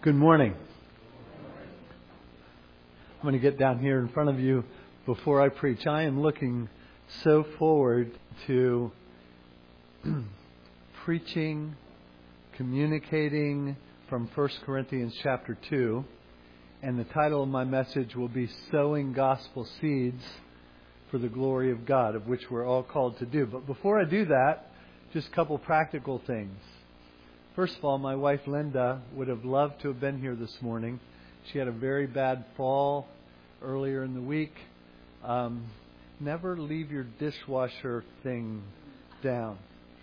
Good morning. I'm going to get down here in front of you before I preach. I am looking so forward to preaching, communicating from 1 Corinthians chapter 2. And the title of my message will be Sowing Gospel Seeds for the Glory of God, of which we're all called to do. But before I do that, just a couple practical things. First of all, my wife Linda would have loved to have been here this morning. She had a very bad fall earlier in the week. Never leave your dishwasher thing down.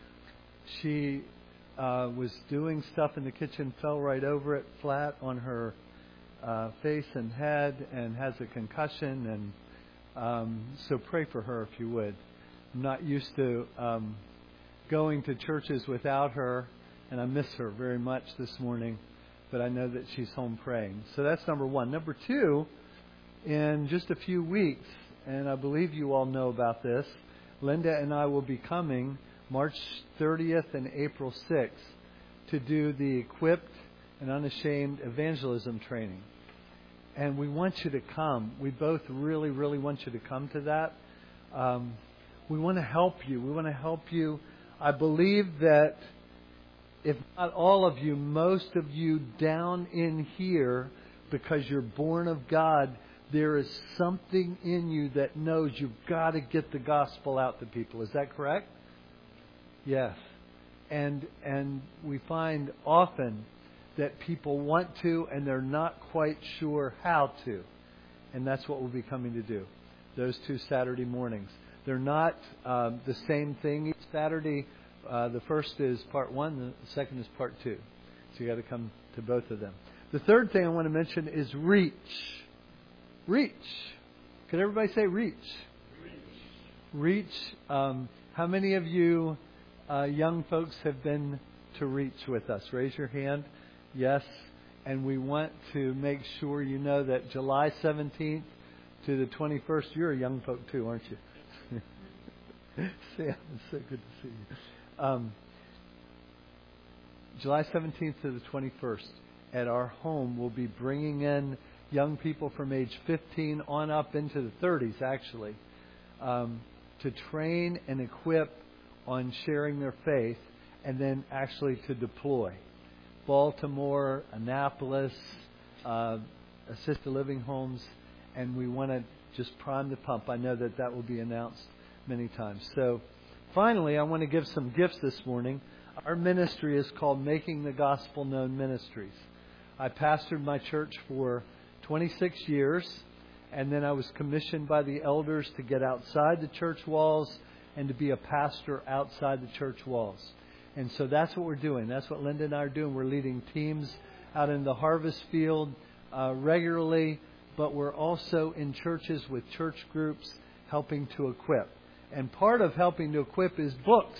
She was doing stuff in the kitchen, fell right over it, flat on her face and head, and has a concussion. And so pray for her if you would. I'm not used to going to churches without her. And I miss her very much this morning, but I know that she's home praying. So that's number one. Number two, in just a few weeks, and I believe you all know about this, Linda and I will be coming March 30th and April 6th to do the Equipped and Unashamed Evangelism training. And we want you to come. We both really, really want you to come to that. We want to help you. We want to help you. I believe that if not all of you, most of you down in here, because you're born of God, there is something in you that knows you've got to get the gospel out to people. Is that correct? Yes. And we find often that people want to and they're not quite sure how to. And that's what we'll be coming to do those 2 Saturday mornings. They're not the same thing each Saturday. The first is part 1, the second is part 2. So you got to come to both of them. The third thing I want to mention is reach. Reach. Could everybody say reach? Reach. How many of you young folks have been to Reach with us? Raise your hand. Yes. And we want to make sure you know that July 17th to the 21st, you're a young folk too, aren't you? Sam, it's so good to see you. July 17th to the 21st at our home, we'll be bringing in young people from age 15 on up into the 30s, actually, to train and equip on sharing their faith and then actually to deploy. Baltimore, Annapolis, assisted living homes, and we want to just prime the pump. I know that will be announced many times. So, finally, I want to give some gifts this morning. Our ministry is called Making the Gospel Known Ministries. I pastored my church for 26 years, and then I was commissioned by the elders to get outside the church walls and to be a pastor outside the church walls. And so that's what we're doing. That's what Linda and I are doing. We're leading teams out in the harvest field regularly, but we're also in churches with church groups helping to equip. And part of helping to equip is books.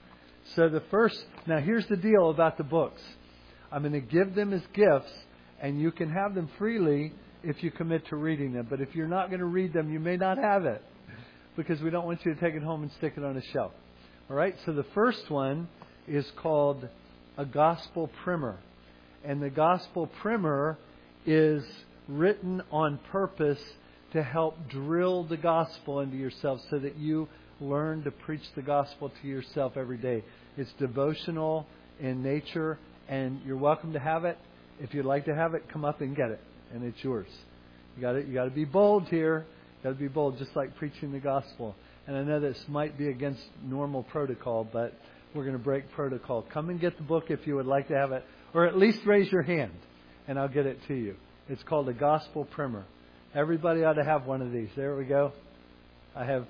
So now here's the deal about the books. I'm going to give them as gifts, and you can have them freely if you commit to reading them. But if you're not going to read them, you may not have it, because we don't want you to take it home and stick it on a shelf. All right? So the first one is called a Gospel Primer. And the Gospel Primer is written on purpose to help drill the gospel into yourself so that you learn to preach the gospel to yourself every day. It's devotional in nature, and you're welcome to have it. If you'd like to have it, come up and get it, and it's yours. You got to be bold here. You got to be bold, just like preaching the gospel. And I know this might be against normal protocol, but we're going to break protocol. Come and get the book if you would like to have it, or at least raise your hand, and I'll get it to you. It's called a Gospel Primer. Everybody ought to have one of these. There we go. I have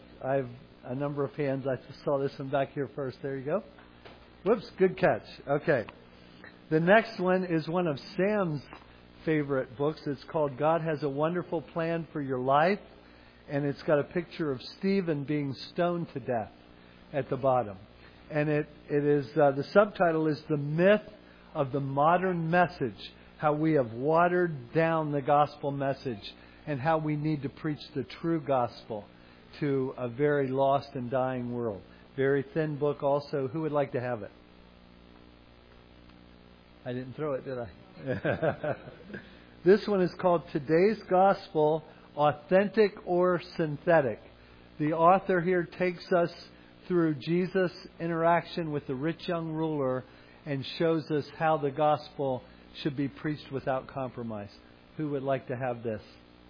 a number of hands. I saw this one back here first. There you go. Whoops, good catch. Okay. The next one is one of Sam's favorite books. It's called God Has a Wonderful Plan for Your Life. And it's got a picture of Stephen being stoned to death at the bottom. And it is the subtitle is The Myth of the Modern Message, how we have watered down the gospel message and how we need to preach the true gospel to a very lost and dying world. Very thin book also. Who would like to have it? I didn't throw it, did I? This one is called Today's Gospel, Authentic or Synthetic. The author here takes us through Jesus' interaction with the rich young ruler and shows us how the gospel should be preached without compromise. Who would like to have this?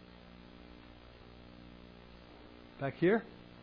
Back here?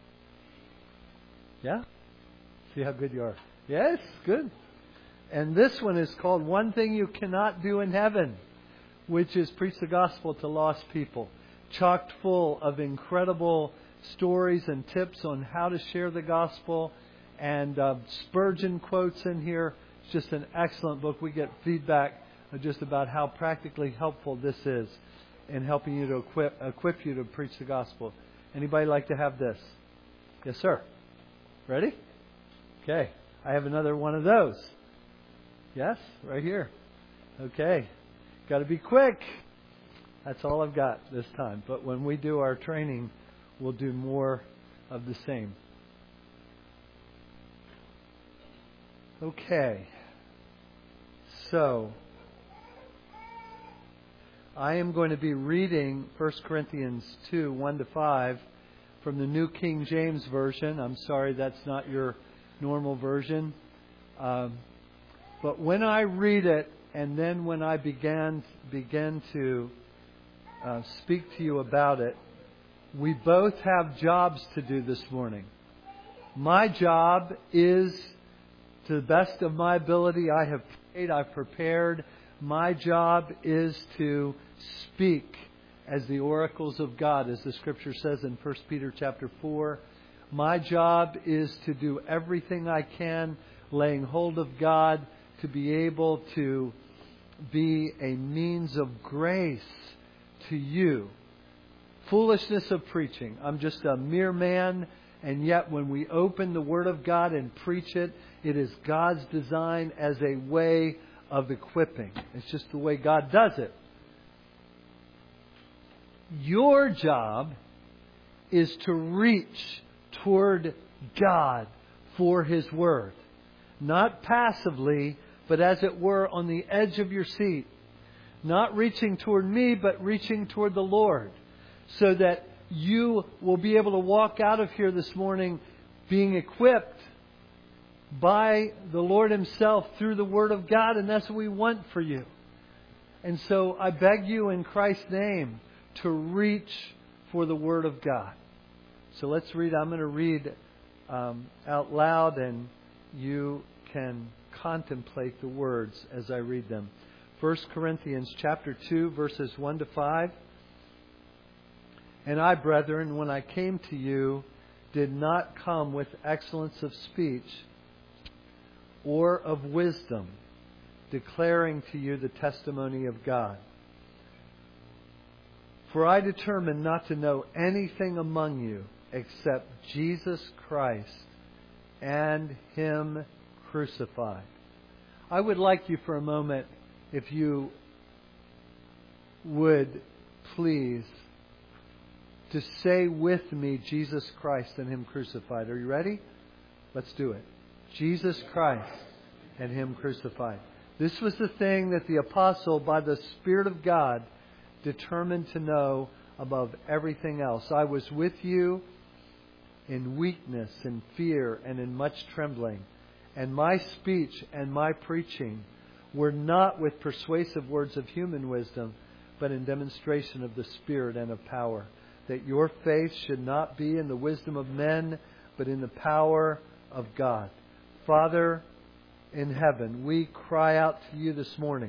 Yeah? See how good you are. Yes, good. And this one is called One Thing You Cannot Do in Heaven, which is preach the gospel to lost people. Chocked full of incredible stories and tips on how to share the gospel. And Spurgeon quotes in here. It's just an excellent book. We get feedback just about how practically helpful this is in helping you to equip you to preach the gospel. Anybody like to have this? Yes, sir. Ready? Okay. I have another one of those. Yes? Right here. Okay. Got to be quick. That's all I've got this time. But when we do our training, we'll do more of the same. Okay. So, I am going to be reading 1 Corinthians 2, 1-5 from the New King James Version. I'm sorry that's not your normal version. But when I read it, and then when I begin to speak to you about it, we both have jobs to do this morning. My job is, to the best of my ability, I have prayed, I've prepared. My job is to speak as the oracles of God, as the Scripture says in 1 Peter chapter 4. My job is to do everything I can, laying hold of God, to be able to be a means of grace to you. Foolishness of preaching. I'm just a mere man, and yet when we open the Word of God and preach it, it is God's design as a way of equipping. It's just the way God does it. Your job is to reach toward God for His Word. Not passively, but as it were on the edge of your seat. Not reaching toward me, but reaching toward the Lord. So that you will be able to walk out of here this morning being equipped by the Lord Himself through the Word of God. And that's what we want for you. And so I beg you in Christ's name to reach for the Word of God. So let's read. I'm going to read out loud, and you can contemplate the words as I read them. 1 Corinthians chapter 2, verses 1-5. And I, brethren, when I came to you, did not come with excellence of speech or of wisdom, declaring to you the testimony of God. For I determined not to know anything among you except Jesus Christ and Him crucified. I would like you for a moment, if you would please, to say with me, Jesus Christ and Him crucified. Are you ready? Let's do it. Jesus Christ and Him crucified. This was the thing that the apostle, by the Spirit of God, determined to know above everything else. I was with you in weakness, in fear, and in much trembling. And my speech and my preaching were not with persuasive words of human wisdom, but in demonstration of the Spirit and of power, that your faith should not be in the wisdom of men, but in the power of God. Father in heaven, we cry out to you this morning.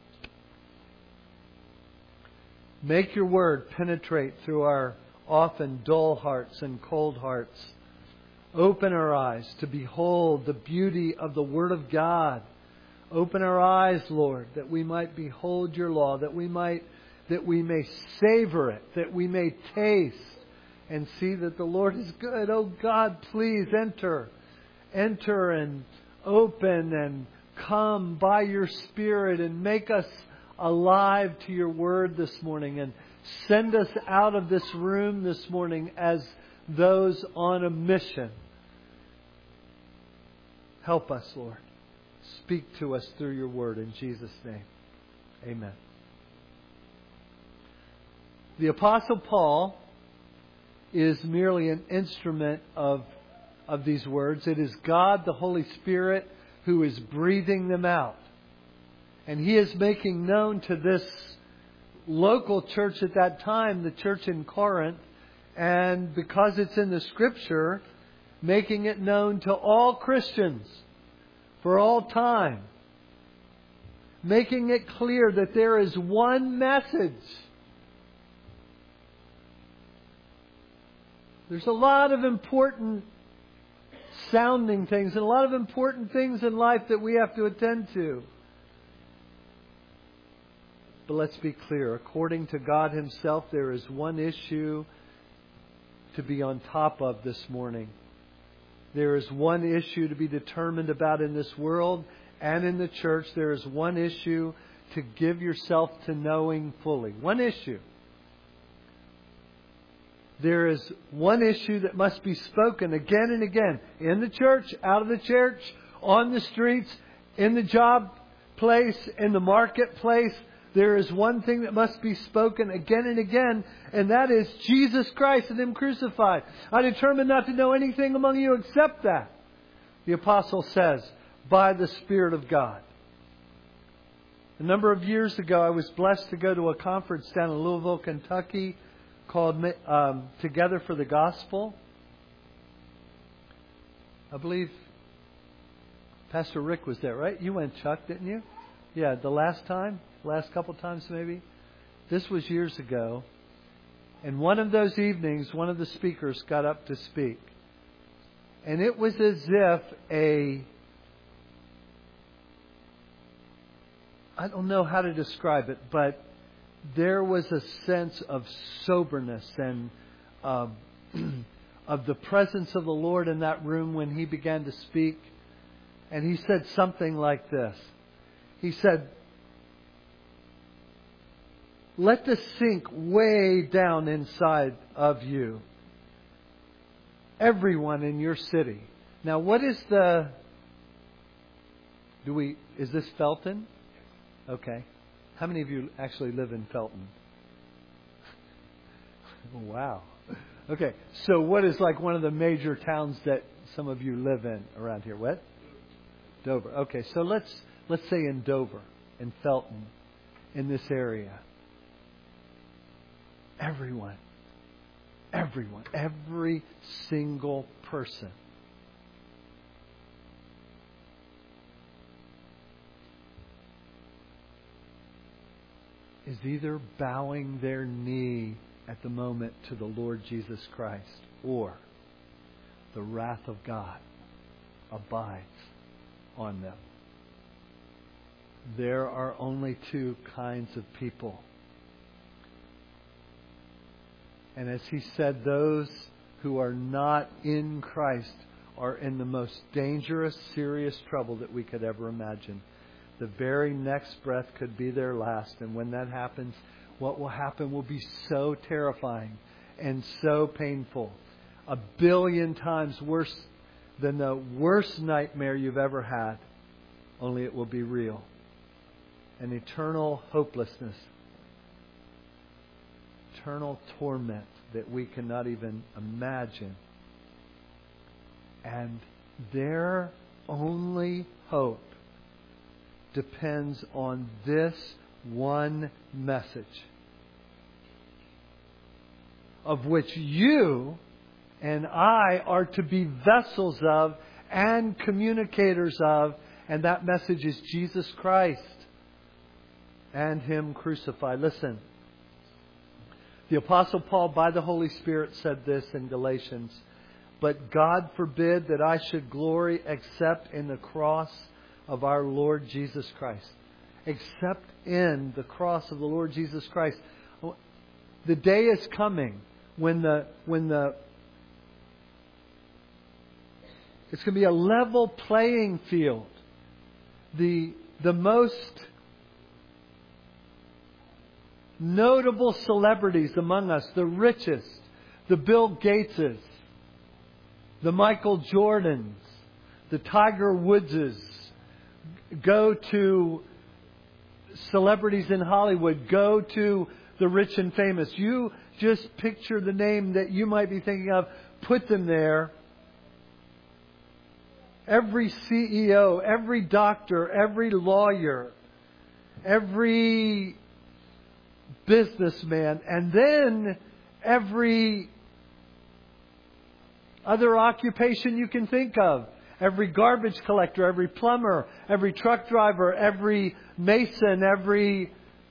Make your word penetrate through our often dull hearts and cold hearts. Open our eyes to behold the beauty of the Word of God. Open our eyes, Lord, that we might behold your law, that we may savor it, that we may taste and see that the Lord is good. Oh God, please enter and open and come by your Spirit and make us alive to your word this morning, and send us out of this room this morning as those on a mission. Help us, Lord. Speak to us through your word in Jesus' name. Amen. The Apostle Paul is merely an instrument of these words. It is God, the Holy Spirit, who is breathing them out. And he is making known to this local church at that time, the church in Corinth, and because it's in the Scripture, making it known to all Christians for all time. Making it clear that there is one message. There's a lot of important sounding things and a lot of important things in life that we have to attend to. But let's be clear. According to God Himself, there is one issue to be on top of this morning. There is one issue to be determined about in this world and in the church. There is one issue to give yourself to knowing fully. One issue. There is one issue that must be spoken again and again. In the church, out of the church, on the streets, in the job place, in the marketplace. There is one thing that must be spoken again and again, and that is Jesus Christ and Him crucified. I determined not to know anything among you except that. The Apostle says, by the Spirit of God. A number of years ago, I was blessed to go to a conference down in Louisville, Kentucky, called Together for the Gospel. I believe Pastor Rick was there, right? You went, Chuck, didn't you? Yeah, the last couple times maybe. This was years ago. And one of those evenings, one of the speakers got up to speak. And it was as if I don't know how to describe it, but there was a sense of soberness and of the presence of the Lord in that room when He began to speak. And He said something like this. He said, let this sink way down inside of you. Everyone in your city. Now, what is is this Felton? Okay. How many of you actually live in Felton? Wow. Okay. So what is like one of the major towns that some of you live in around here? What? Dover. Okay. So let's say in Dover, in Felton, in this area. Everyone, every single person is either bowing their knee at the moment to the Lord Jesus Christ, or the wrath of God abides on them. There are only two kinds of people. And as he said, those who are not in Christ are in the most dangerous, serious trouble that we could ever imagine. The very next breath could be their last. And when that happens, what will happen will be so terrifying and so painful. 1 billion times worse than the worst nightmare you've ever had. Only it will be real. An eternal hopelessness. Eternal torment that we cannot even imagine. And their only hope depends on this one message, of which you and I are to be vessels of and communicators of, and that message is Jesus Christ and Him crucified. Listen. The Apostle Paul, by the Holy Spirit, said this in Galatians, but God forbid that I should glory except in the cross of our Lord Jesus Christ. Except in the cross of the Lord Jesus Christ. The day is coming when it's going to be a level playing field. The most notable celebrities among us, the richest, the Bill Gateses, the Michael Jordans, the Tiger Woodses, go to celebrities in Hollywood go to the rich and famous. You just picture the name that you might be thinking of, put them there. Every CEO, every doctor, every lawyer, every businessman, and then every other occupation you can think of. Every garbage collector, every plumber, every truck driver, every mason, every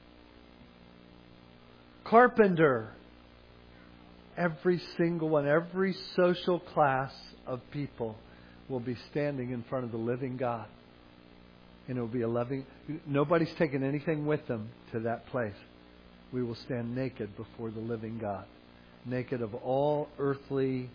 carpenter. Every single one, every social class of people will be standing in front of the living God. And it will be a loving... Nobody's taken anything with them to that place. We will stand naked before the living God. Naked of all earthly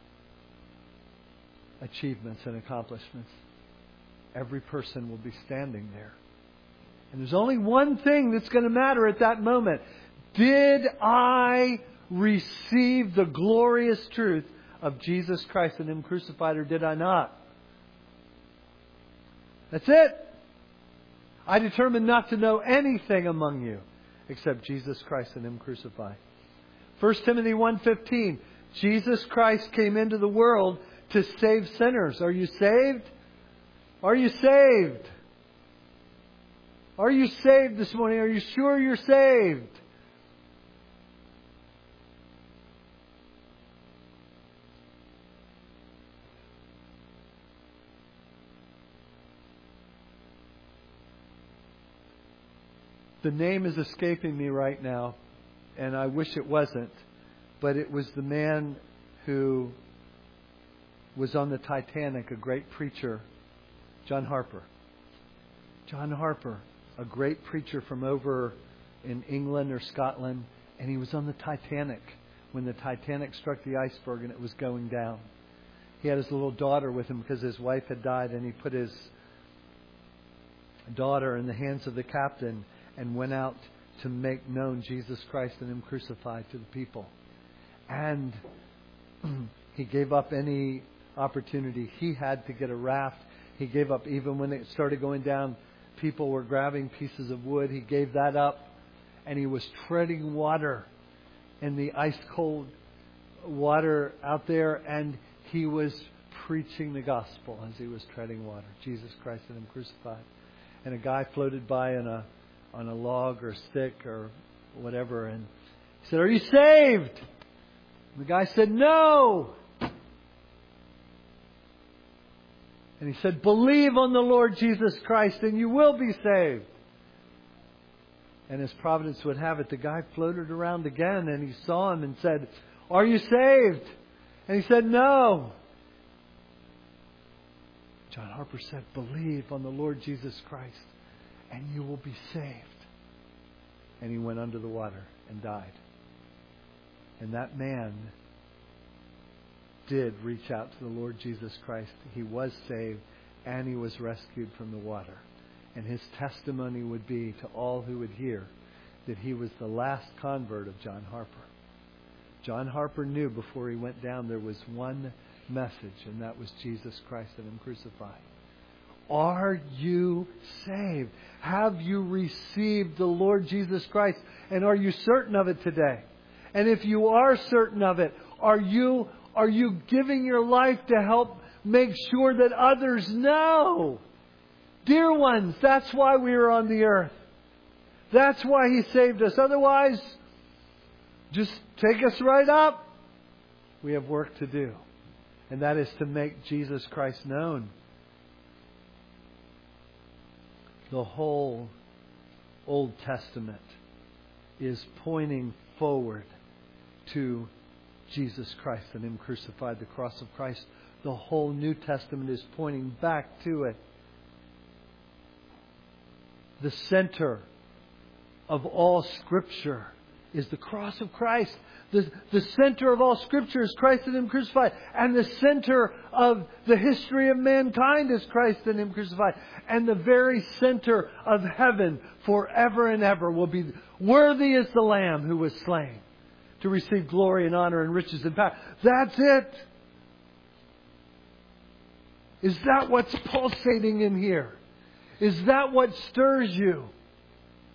achievements and accomplishments. Every person will be standing there. And there's only one thing that's going to matter at that moment. Did I receive the glorious truth of Jesus Christ and Him crucified, or did I not? That's it. I determined not to know anything among you except Jesus Christ and Him crucified. 1 Timothy 1:15. Jesus Christ came into the world to save sinners. Are you saved? Are you saved? Are you saved this morning? Are you sure you're saved? The name is escaping me right now, and I wish it wasn't, but it was the man who was on the Titanic, a great preacher, John Harper. John Harper, a great preacher from over in England or Scotland, and he was on the Titanic when the Titanic struck the iceberg and it was going down. He had his little daughter with him because his wife had died, and he put his daughter in the hands of the captain and went out to make known Jesus Christ and Him crucified to the people. And he gave up any opportunity. He had to get a raft. He gave up even when it started going down. People were grabbing pieces of wood. He gave that up. And he was treading water in the ice cold water out there. And he was preaching the gospel as he was treading water. Jesus Christ and Him crucified. And a guy floated by on a log or stick or whatever, and he said, "Are you saved?" And the guy said, "No." And he said, "Believe on the Lord Jesus Christ and you will be saved." And as providence would have it, the guy floated around again, and he saw him and said, "Are you saved?" And he said, "No." John Harper said, "Believe on the Lord Jesus Christ and you will be saved." And he went under the water and died. And that man did reach out to the Lord Jesus Christ. He was saved and he was rescued from the water. And his testimony would be to all who would hear that he was the last convert of John Harper. John Harper knew before he went down there was one message, and that was Jesus Christ and Him crucified. Are you saved? Have you received the Lord Jesus Christ? And are you certain of it today? And if you are certain of it, are you giving your life to help make sure that others know? Dear ones, that's why we are on the earth. That's why He saved us. Otherwise, just take us right up. We have work to do. And that is to make Jesus Christ known. The whole Old Testament is pointing forward to Jesus Christ and Him crucified, the cross of Christ. The whole New Testament is pointing back to it. The center of all Scripture is the cross of Christ. The center of all Scripture is Christ and Him crucified. And the center of the history of mankind is Christ and Him crucified. And the very center of heaven forever and ever will be, worthy is the Lamb who was slain to receive glory and honor and riches and power. That's it. Is that what's pulsating in here? Is that what stirs you?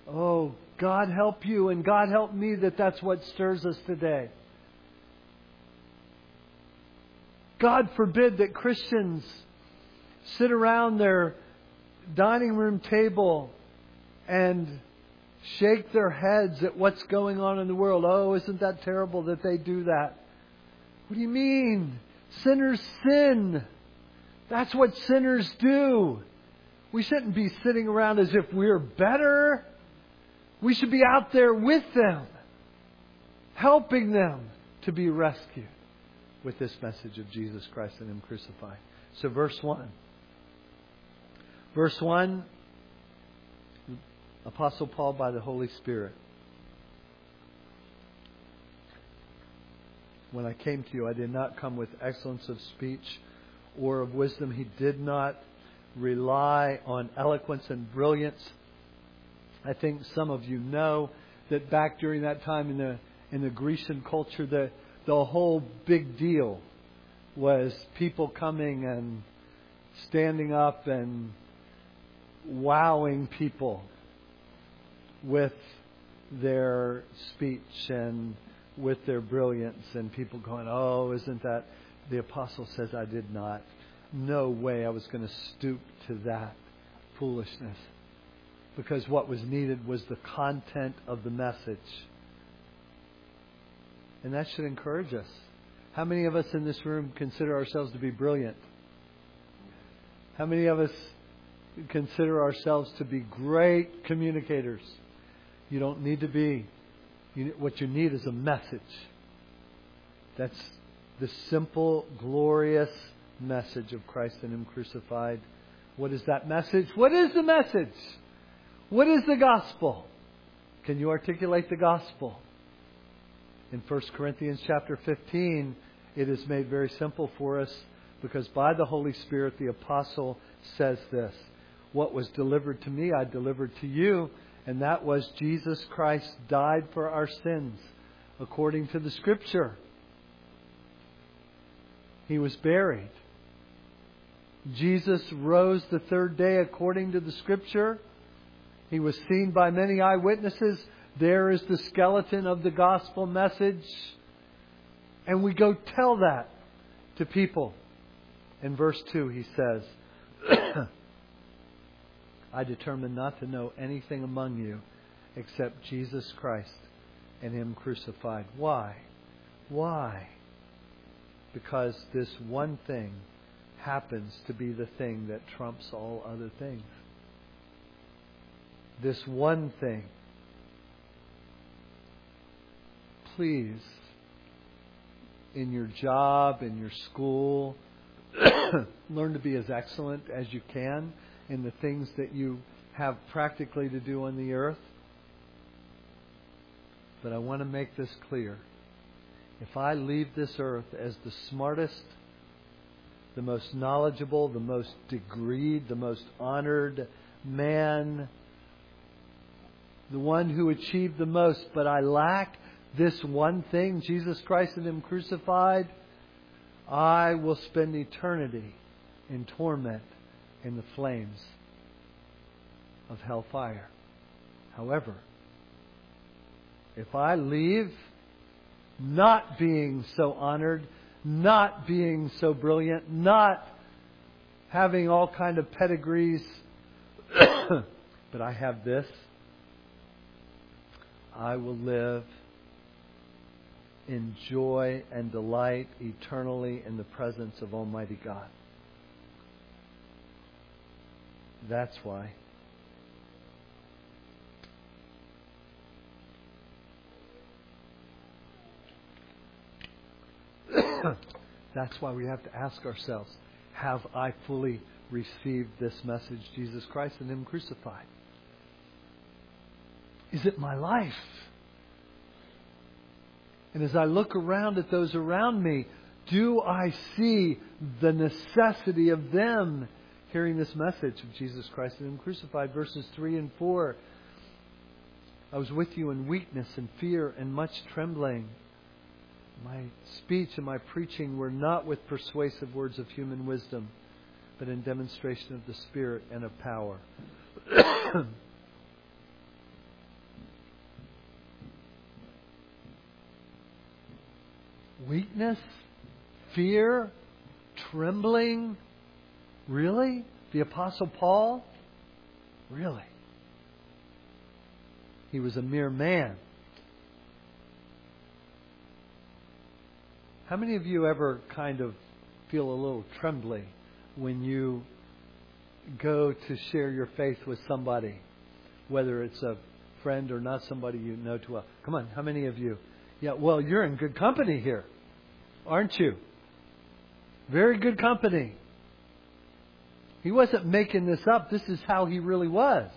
Oh, God help you and God help me that that's what stirs us today. God forbid that Christians sit around their dining room table and shake their heads at what's going on in the world. Oh, isn't that terrible that they do that? What do you mean? Sinners sin. That's what sinners do. We shouldn't be sitting around as if we're better. We should be out there with them, helping them to be rescued with this message of Jesus Christ and Him crucified. So verse 1. Verse 1, Apostle Paul by the Holy Spirit. When I came to you, I did not come with excellence of speech or of wisdom. He did not rely on eloquence and brilliance. I think some of you know that back during that time in the Grecian culture, the whole big deal was people coming and standing up and wowing people with their speech and with their brilliance, and people going, oh, isn't that... The apostle says, I did not. No way I was going to stoop to that foolishness. Because what was needed was the content of the message. And that should encourage us. How many of us in this room consider ourselves to be brilliant? How many of us consider ourselves to be great communicators? You don't need to be. What you need is a message. That's the simple, glorious message of Christ and Him crucified. What is that message? What is the message? What is the gospel? Can you articulate the gospel? In 1 Corinthians chapter 15, it is made very simple for us because by the Holy Spirit the apostle says this: what was delivered to me, I delivered to you, and that was Jesus Christ died for our sins according to the Scripture. He was buried. Jesus rose the third day according to the Scripture. He was seen by many eyewitnesses. There is the skeleton of the gospel message. And we go tell that to people. In verse 2 he says, I determined not to know anything among you except Jesus Christ and Him crucified. Why? Why? Because this one thing happens to be the thing that trumps all other things. This one thing. Please, in your job, in your school, learn to be as excellent as you can in the things that you have practically to do on the earth. But I want to make this clear. If I leave this earth as the smartest, the most knowledgeable, the most degreed, the most honored man, the one who achieved the most, but I lack this one thing, Jesus Christ and Him crucified, I will spend eternity in torment in the flames of hellfire. However, if I leave not being so honored, not being so brilliant, not having all kind of pedigrees, but I have this, I will live in joy and delight eternally in the presence of Almighty God. That's why. That's why we have to ask ourselves, have I fully received this message, Jesus Christ and Him crucified? Is it my life? And as I look around at those around me, do I see the necessity of them hearing this message of Jesus Christ and Him crucified? Verses 3 and 4. I was with you in weakness and fear and much trembling. My speech and my preaching were not with persuasive words of human wisdom, but in demonstration of the Spirit and of power. Weakness? Fear? Trembling? Really? The Apostle Paul? Really? He was a mere man. How many of you ever kind of feel a little trembly when you go to share your faith with somebody, whether it's a friend or not somebody you know too well? Come on, how many of you? Yeah, well, you're in good company here, aren't you? Very good company. He wasn't making this up. This is how he really was.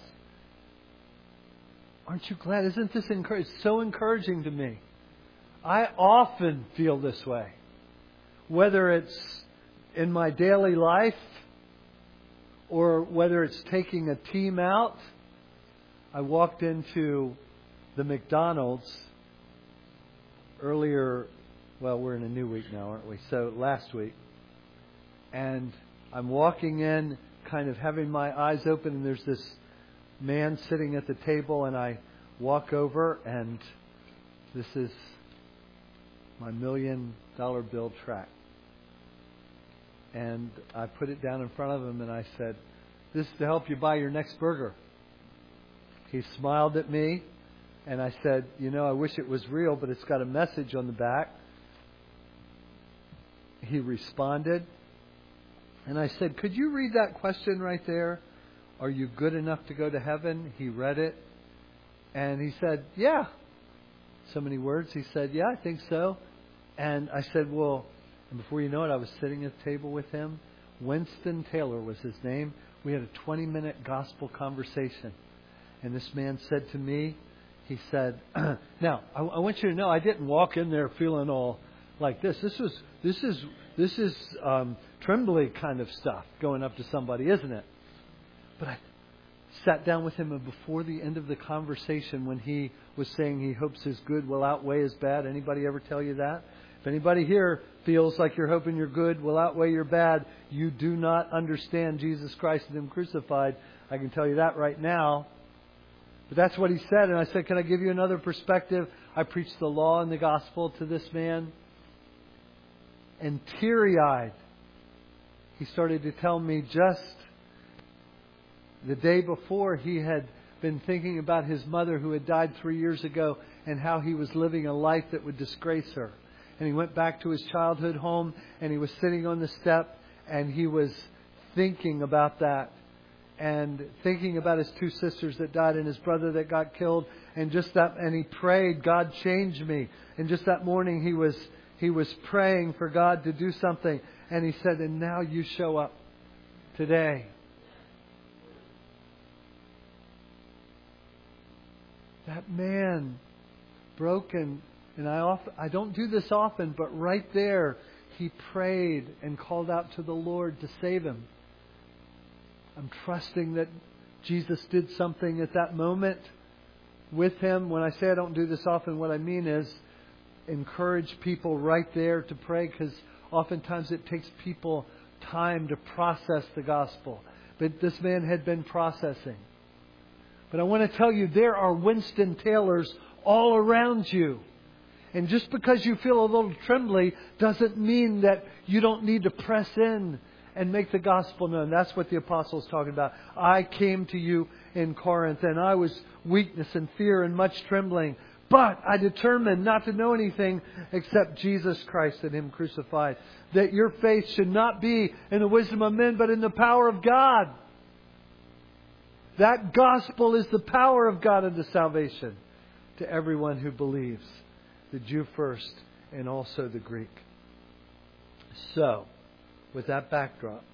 Aren't you glad? Isn't this so encouraging to me? I often feel this way. Whether it's in my daily life or whether it's taking a team out. I walked into the McDonald's earlier. Well, we're in a new week now, aren't we? So last week. And I'm walking in, kind of having my eyes open, and there's this man sitting at the table, and I walk over, and this is my $1 million bill tract. And I put it down in front of him, and I said, "This is to help you buy your next burger." He smiled at me, and I said, "I wish it was real, but it's got a message on the back." He responded, and I said, "Could you read that question right there? Are you good enough to go to heaven?" He read it, and he said, "Yeah." So many words. He said, "Yeah, I think so." And I said, "Well," and before you know it, I was sitting at the table with him. Winston Taylor was his name. We had a 20-minute gospel conversation. And this man said to me, he said, "Now, I want you to know, I didn't walk in there feeling all like this. This is trembly kind of stuff going up to somebody, isn't it?" But I sat down with him, and before the end of the conversation, when he was saying he hopes his good will outweigh his bad. Anybody ever tell you that? If anybody here feels like you're hoping your good will outweigh your bad, you do not understand Jesus Christ and Him crucified. I can tell you that right now. But that's what he said. And I said, "Can I give you another perspective?" I preached the law and the gospel to this man. And teary-eyed, he started to tell me just the day before he had been thinking about his mother who had died 3 years ago and how he was living a life that would disgrace her. And he went back to his childhood home, and he was sitting on the step, and he was thinking about that, and thinking about his 2 sisters that died and his brother that got killed, and just that. And he prayed, "God, change me." And just that morning he was praying for God to do something, and he said, "And now you show up today." That man, broken. And I don't do this often, but right there, he prayed and called out to the Lord to save him. I'm trusting that Jesus did something at that moment with him. When I say I don't do this often, what I mean is encourage people right there to pray, because oftentimes it takes people time to process the gospel. But this man had been processing. But I want to tell you, there are Winston Taylors all around you. And just because you feel a little trembly doesn't mean that you don't need to press in and make the gospel known. That's what the apostle's talking about. "I came to you in Corinth, and I was weakness and fear and much trembling. But I determined not to know anything except Jesus Christ and Him crucified. That your faith should not be in the wisdom of men, but in the power of God." That gospel is the power of God unto salvation to everyone who believes. The Jew first, and also the Greek. So, with that backdrop,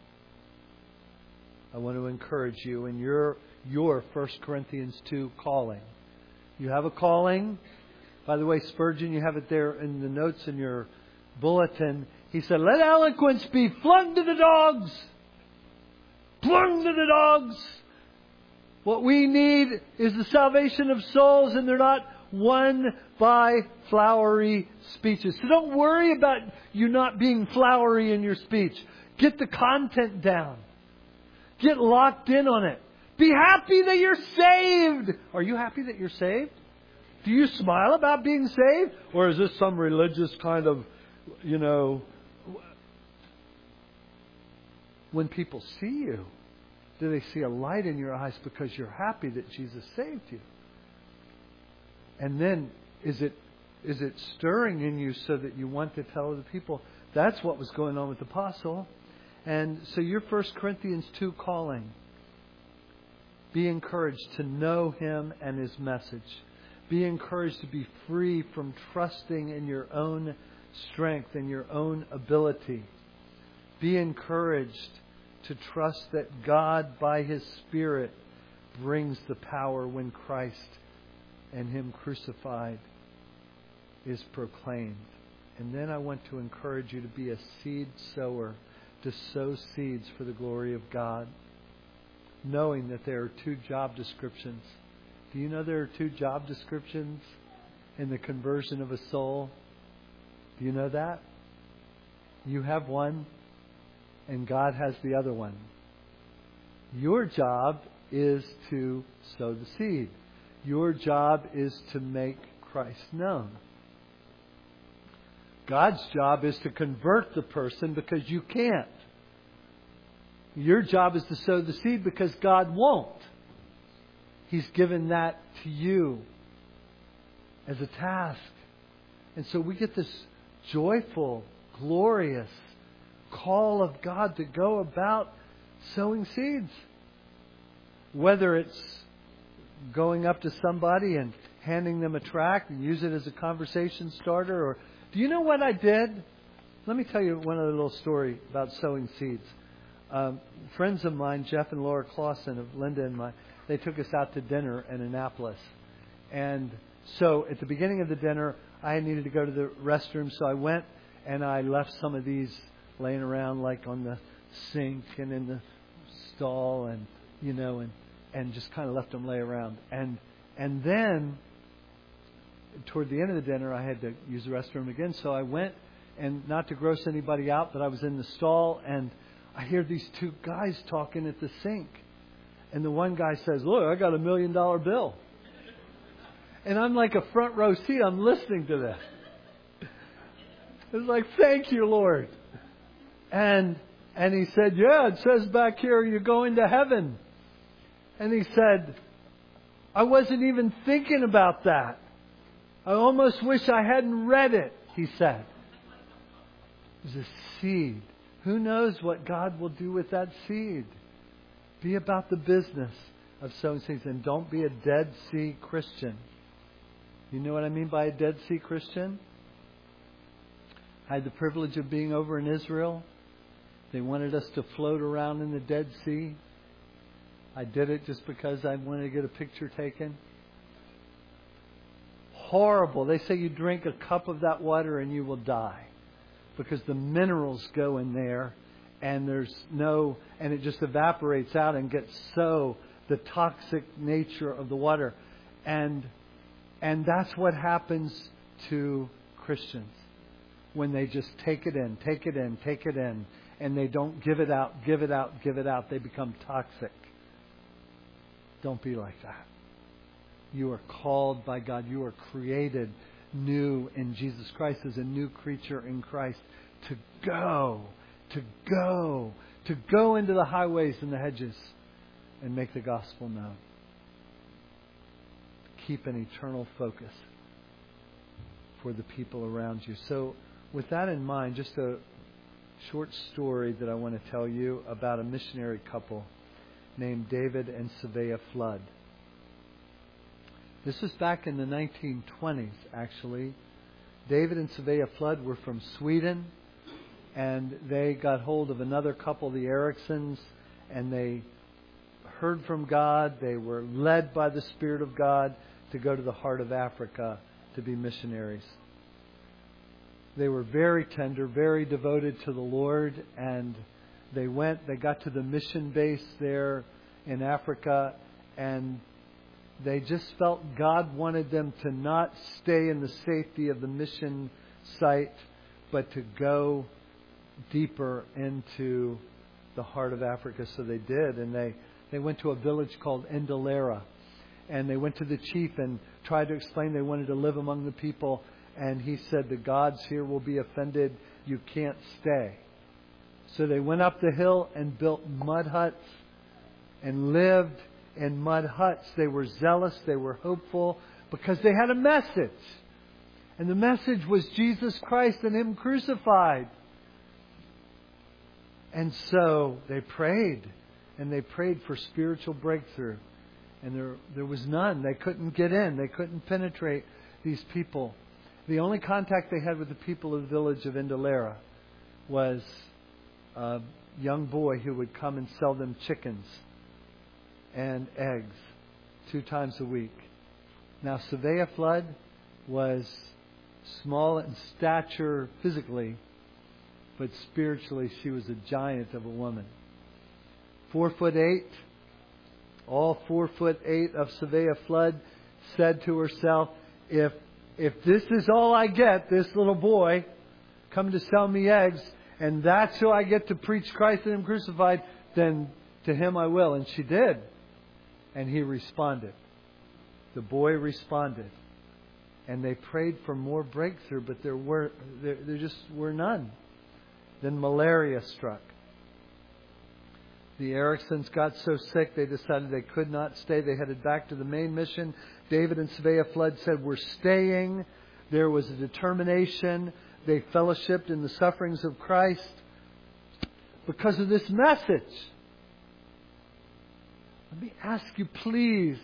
I want to encourage you in your 1 Corinthians 2 calling. You have a calling. By the way, Spurgeon, you have it there in the notes in your bulletin. He said, "Let eloquence be flung to the dogs." Flung to the dogs. What we need is the salvation of souls, and they're not won by flowery speeches. So don't worry about you not being flowery in your speech. Get the content down. Get locked in on it. Be happy that you're saved. Are you happy that you're saved? Do you smile about being saved? Or is this some religious kind of when people see you, do they see a light in your eyes because you're happy that Jesus saved you? And then is it stirring in you so that you want to tell other people? That's what was going on with the apostle. And so your 1 Corinthians 2 calling. Be encouraged to know Him and His message. Be encouraged to be free from trusting in your own strength and your own ability. Be encouraged to trust that God, by His Spirit, brings the power when Christ and Him crucified is proclaimed. And then I want to encourage you to be a seed sower, to sow seeds for the glory of God, knowing that there are 2 job descriptions. Do you know there are 2 job descriptions in the conversion of a soul? Do you know that? You have one, and God has the other one. Your job is to sow the seed. Your job is to make Christ known. God's job is to convert the person because you can't. Your job is to sow the seed because God won't. He's given that to you as a task. And so we get this joyful, glorious call of God to go about sowing seeds. Whether it's going up to somebody and handing them a tract and use it as a conversation starter, or do you know what I did? Let me tell you one other little story about sowing seeds. Friends of mine, Jeff and Laura Clausen of Linda and mine, they took us out to dinner in Annapolis. And so at the beginning of the dinner, I needed to go to the restroom, so I went and I left some of these laying around like on the sink and in the stall and just kind of left them lay around. And then toward the end of the dinner, I had to use the restroom again, so I went, and not to gross anybody out, but I was in the stall and I hear these 2 guys talking at the sink. And the one guy says, "Look, I got $1 million bill." And I'm like a front row seat. I'm listening to this. It's like, "Thank you, Lord." And he said, "Yeah, it says back here you're going to heaven." And he said, "I wasn't even thinking about that. I almost wish I hadn't read it," he said. It was a seed. Who knows what God will do with that seed? Be about the business of sowing seeds, and don't be a Dead Sea Christian. You know what I mean by a Dead Sea Christian? I had the privilege of being over in Israel. They wanted us to float around in the Dead Sea. I did it just because I wanted to get a picture taken. Horrible. They say you drink a cup of that water and you will die, because the minerals go in there and and it just evaporates out and gets the toxic nature of the water. And that's what happens to Christians when they just take it in, and they don't give it out. They become toxic. Don't be like that. You are called by God. You are created new in Jesus Christ as a new creature in Christ to go into the highways and the hedges and make the gospel known. Keep an eternal focus for the people around you. So with that in mind, just a short story that I want to tell you about a missionary couple named David and Savea Flood. This was back in the 1920s, actually. David and Savea Flood were from Sweden, and they got hold of another couple, the Ericksons, and they heard from God. They were led by the Spirit of God to go to the heart of Africa to be missionaries. They were very tender, very devoted to the Lord, and they got to the mission base there in Africa, and they just felt God wanted them to not stay in the safety of the mission site, but to go deeper into the heart of Africa. So they did, and they went to a village called Ndolera, and they went to the chief and tried to explain they wanted to live among the people. And he said, the gods here will be offended. You can't stay. So they went up the hill and built mud huts and lived in mud huts. They were zealous. They were hopeful because they had a message. And the message was Jesus Christ and Him crucified. And so they prayed. And they prayed for spiritual breakthrough. And there was none. They couldn't get in. They couldn't penetrate these people. The only contact they had with the people of the village of Indalera was a young boy who would come and sell them chickens and eggs 2 times a week. Now, Savea Flood was small in stature physically, but spiritually she was a giant of a woman. 4'8". All 4'8" of Savea Flood said to herself, if this is all I get, this little boy come to sell me eggs, and that's who I get to preach Christ and Him crucified, then to him I will. And she did. And he responded. The boy responded. And they prayed for more breakthrough, but there just were none. Then malaria struck. The Ericksons got so sick they decided they could not stay. They headed back to the main mission. David and Savea Flood said, we're staying. There was a determination. They fellowshipped in the sufferings of Christ because of this message. Let me ask you, please,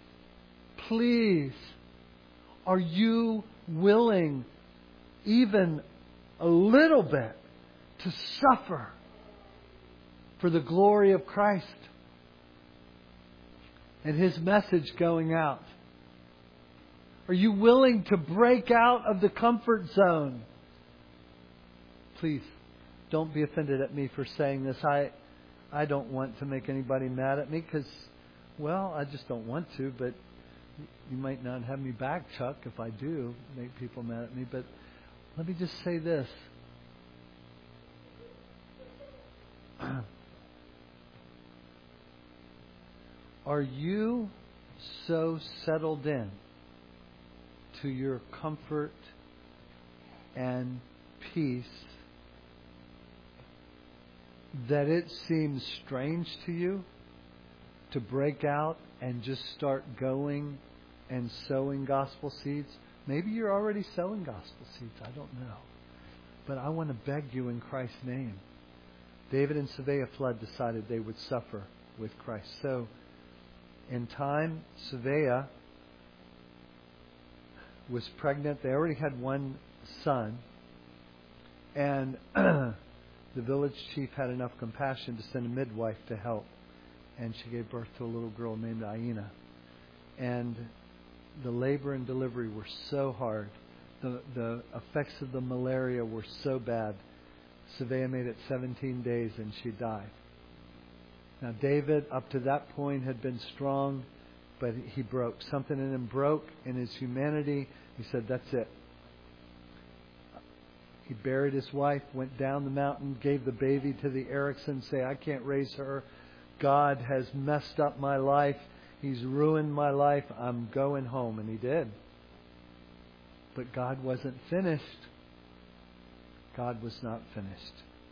are you willing even a little bit to suffer for the glory of Christ and His message going out? Are you willing to break out of the comfort zone? Please, don't be offended at me for saying this. I don't want to make anybody mad at me because, well, I just don't want to. But you might not have me back, Chuck, if I do make people mad at me. But let me just say this. Are you so settled in to your comfort and peace that it seems strange to you to break out and just start going and sowing gospel seeds? Maybe you're already sowing gospel seeds. I don't know. But I want to beg you in Christ's name. David and Savea Flood decided they would suffer with Christ. So, in time, Savea was pregnant. They already had one son. And the village chief had enough compassion to send a midwife to help. And she gave birth to a little girl named Aina. And the labor and delivery were so hard. The effects of the malaria were so bad. Savea made it 17 days and she died. Now David, up to that point, had been strong, but he broke. Something in him broke in his humanity. He said, that's it. He buried his wife, went down the mountain, gave the baby to the Ericksons, say, I can't raise her. God has messed up my life. He's ruined my life. I'm going home. And he did. But God wasn't finished. God was not finished.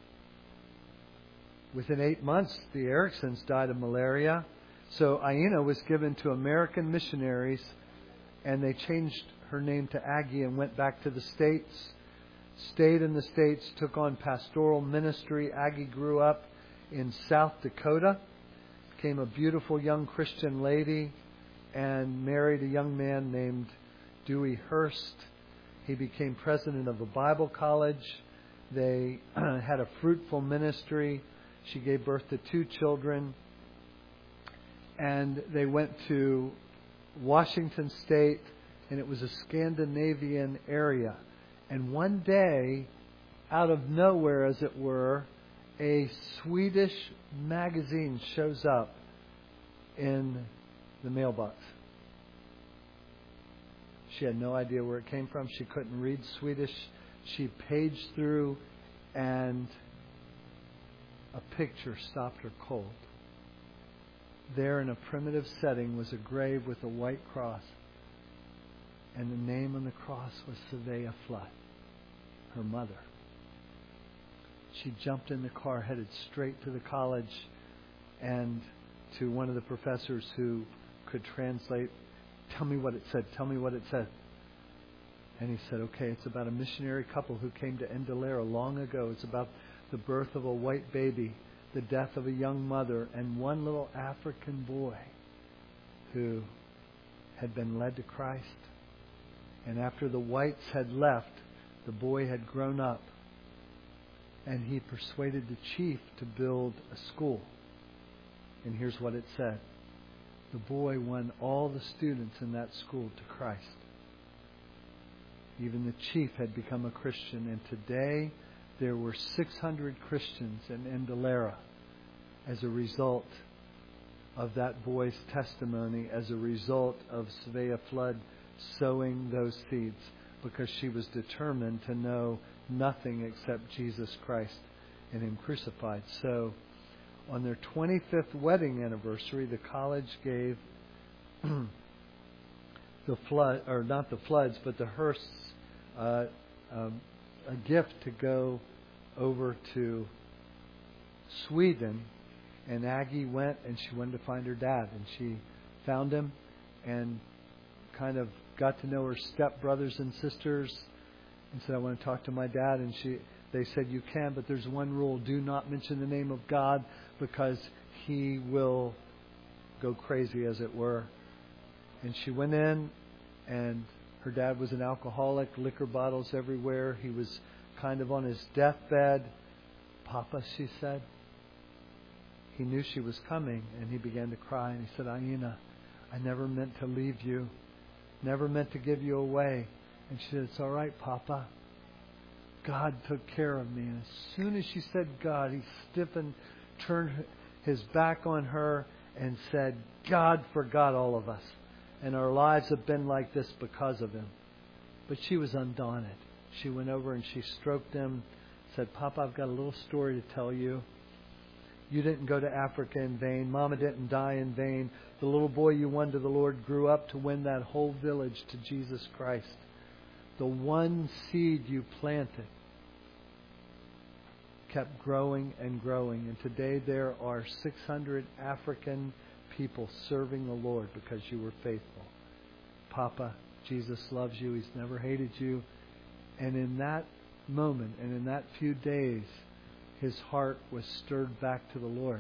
Within 8 months, the Ericksons died of malaria. So Aina was given to American missionaries, and they changed her name to Aggie and went back to the States. Stayed in the States, took on pastoral ministry. Aggie grew up in South Dakota, became a beautiful young Christian lady, and married a young man named Dewey Hurst. He became president of a Bible college. They had a fruitful ministry. She gave birth to 2 children. And they went to Washington State, and it was a Scandinavian area. And one day, out of nowhere, as it were, a Swedish magazine shows up in the mailbox. She had no idea where it came from. She couldn't read Swedish. She paged through, and a picture stopped her cold. There in a primitive setting was a grave with a white cross. And the name on the cross was Savea Flood, her mother. She jumped in the car, headed straight to the college, and to one of the professors who could translate, "Tell me what it said, tell me what it said." And he said, "Okay, it's about a missionary couple who came to Ndolera long ago. It's about the birth of a white baby, the death of a young mother, and one little African boy who had been led to Christ. And after the whites had left, the boy had grown up, and he persuaded the chief to build a school." And here's what it said. The boy won all the students in that school to Christ. Even the chief had become a Christian, and today there were 600 Christians in Ndolera as a result of that boy's testimony, as a result of Savea Flood sowing those seeds, because she was determined to know nothing except Jesus Christ and Him crucified. So, on their 25th wedding anniversary, the college gave the Flood, or not the Floods, but the Hursts, a gift to go over to Sweden. And Aggie went, and she wanted to find her dad, and she found him and kind of got to know her stepbrothers and sisters, and said, "I want to talk to my dad." And they said, "You can, but there's one rule: do not mention the name of God, because he will go crazy, as it were." And she went in, and her dad was an alcoholic, liquor bottles everywhere. He was kind of on his deathbed. "Papa," she said. He knew she was coming, and he began to cry. And he said, "Aina, I never meant to leave you. Never meant to give you away." And she said, "It's all right, Papa. God took care of me." And as soon as she said God, he stiffened, turned his back on her, and said, "God forgot all of us. And our lives have been like this because of Him." But she was undaunted. She went over and she stroked him, said, "Papa, I've got a little story to tell you. You didn't go to Africa in vain. Mama didn't die in vain. The little boy you won to the Lord grew up to win that whole village to Jesus Christ. The one seed you planted kept growing and growing. And today there are 600 African people serving the Lord because you were faithful. Papa, Jesus loves you. He's never hated you." And in that moment and in that few days, his heart was stirred back to the Lord.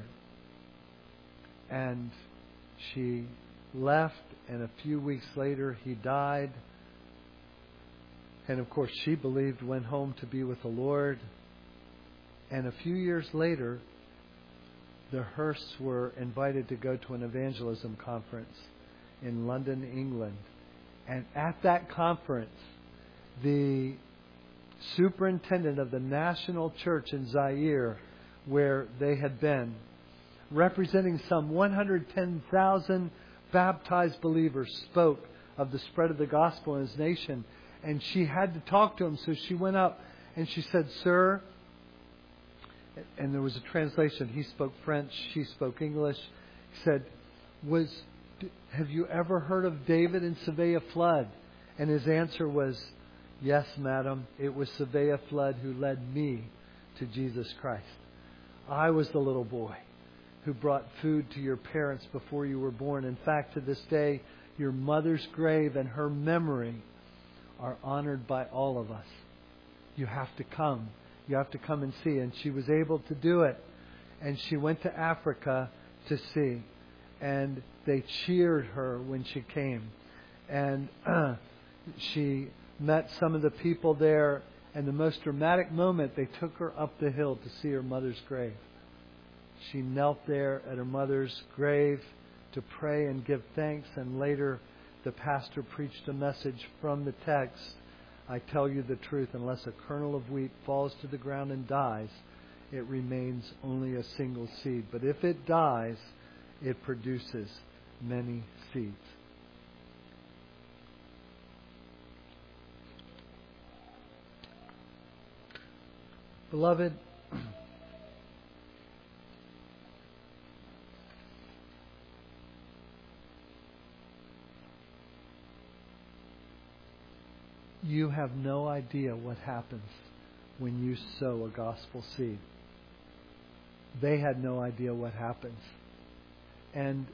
And she left, and a few weeks later he died. And of course she believed, went home to be with the Lord. And a few years later, the Hursts were invited to go to an evangelism conference in London, England. And at that conference, the superintendent of the national church in Zaire, where they had been, representing some 110,000 baptized believers, spoke of the spread of the gospel in his nation. And she had to talk to him, so she went up and she said, "Sir," and there was a translation. He spoke French, she spoke English. He said, "Have you ever heard of David and Savea Flood?" And his answer was, "Yes, madam. It was Savea Flood who led me to Jesus Christ. I was the little boy who brought food to your parents before you were born. In fact, to this day, your mother's grave and her memory are honored by all of us. You have to come. You have to come and see." And she was able to do it. And she went to Africa to see. And they cheered her when she came. And she met some of the people there. And the most dramatic moment, they took her up the hill to see her mother's grave. She knelt there at her mother's grave to pray and give thanks. And later, the pastor preached a message from the text. "I tell you the truth, unless a kernel of wheat falls to the ground and dies, it remains only a single seed. But if it dies, it produces many seeds." Beloved, You have no idea what happens when you sow a gospel seed. They had no idea what happens. And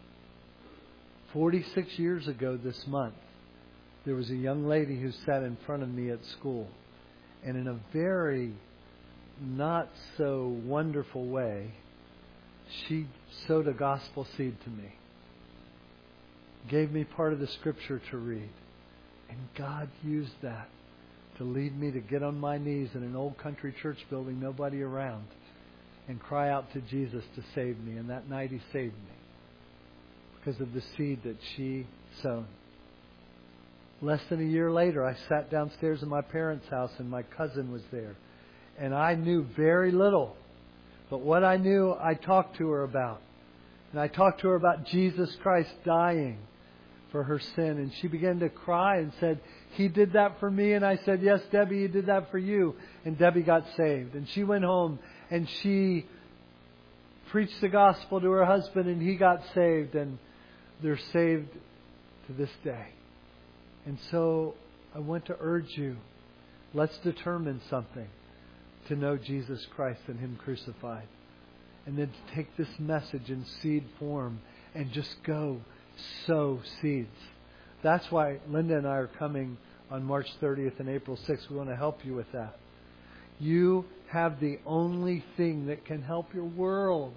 46 years ago this month, there was a young lady who sat in front of me at school. And in a very not so wonderful way, she sowed a gospel seed to me. Gave me part of the scripture to read. And God used that to lead me to get on my knees in an old country church building, nobody around, and cry out to Jesus to save me. And that night He saved me because of the seed that she sown. Less than a year later, I sat downstairs in my parents' house and my cousin was there. And I knew very little. But what I knew, I talked to her about. And I talked to her about Jesus Christ dying for her sin. And she began to cry and said, He did that for me. And I said, yes, Debbie, He did that for you. And Debbie got saved. And she went home and she preached the gospel to her husband and he got saved. And they're saved to this day. And so I want to urge you, let's determine something to know Jesus Christ and Him crucified. And then to take this message in seed form and just go sow seeds. That's why Linda and I are coming on March 30th and April 6th. We want to help you with that. You have the only thing that can help your world.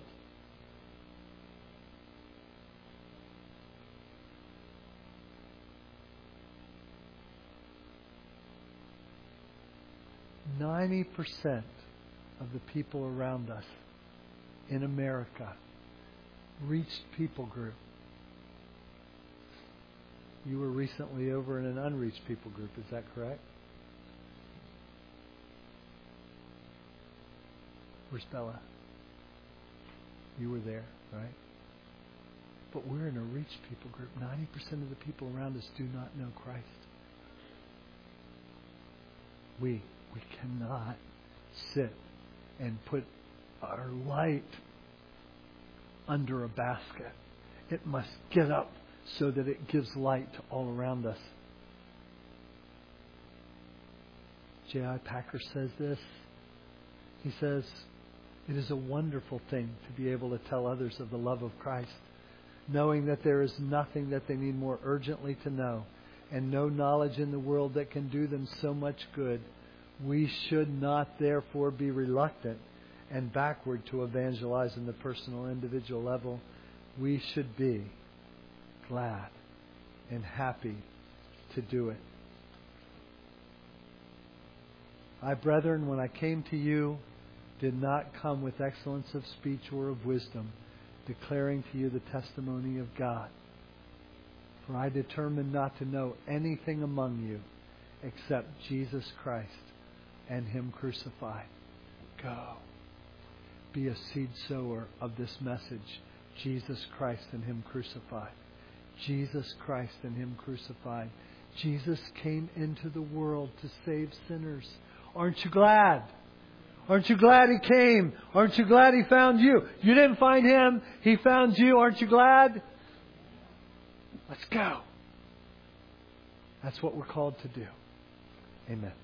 "90% of the people around us in America, reached people group." You were recently over in an unreached people group, is that correct? Where's Bella? You were there, right? But we're in a reached people group. 90% of the people around us do not know Christ. We cannot sit and put our light under a basket. It must get up so that it gives light to all around us. J.I. Packer says this. He says, "It is a wonderful thing to be able to tell others of the love of Christ, knowing that there is nothing that they need more urgently to know, and no knowledge in the world that can do them so much good. We should not, therefore, be reluctant and backward to evangelize in the personal, individual level. We should be glad and happy to do it." "I, brethren, when I came to you, did not come with excellence of speech or of wisdom, declaring to you the testimony of God. For I determined not to know anything among you except Jesus Christ and Him crucified." Go. Be a seed sower of this message. Jesus Christ and Him crucified. Jesus Christ and Him crucified. Jesus came into the world to save sinners. Aren't you glad? Aren't you glad He came? Aren't you glad He found you? You didn't find Him. He found you. Aren't you glad? Let's go. That's what we're called to do. Amen.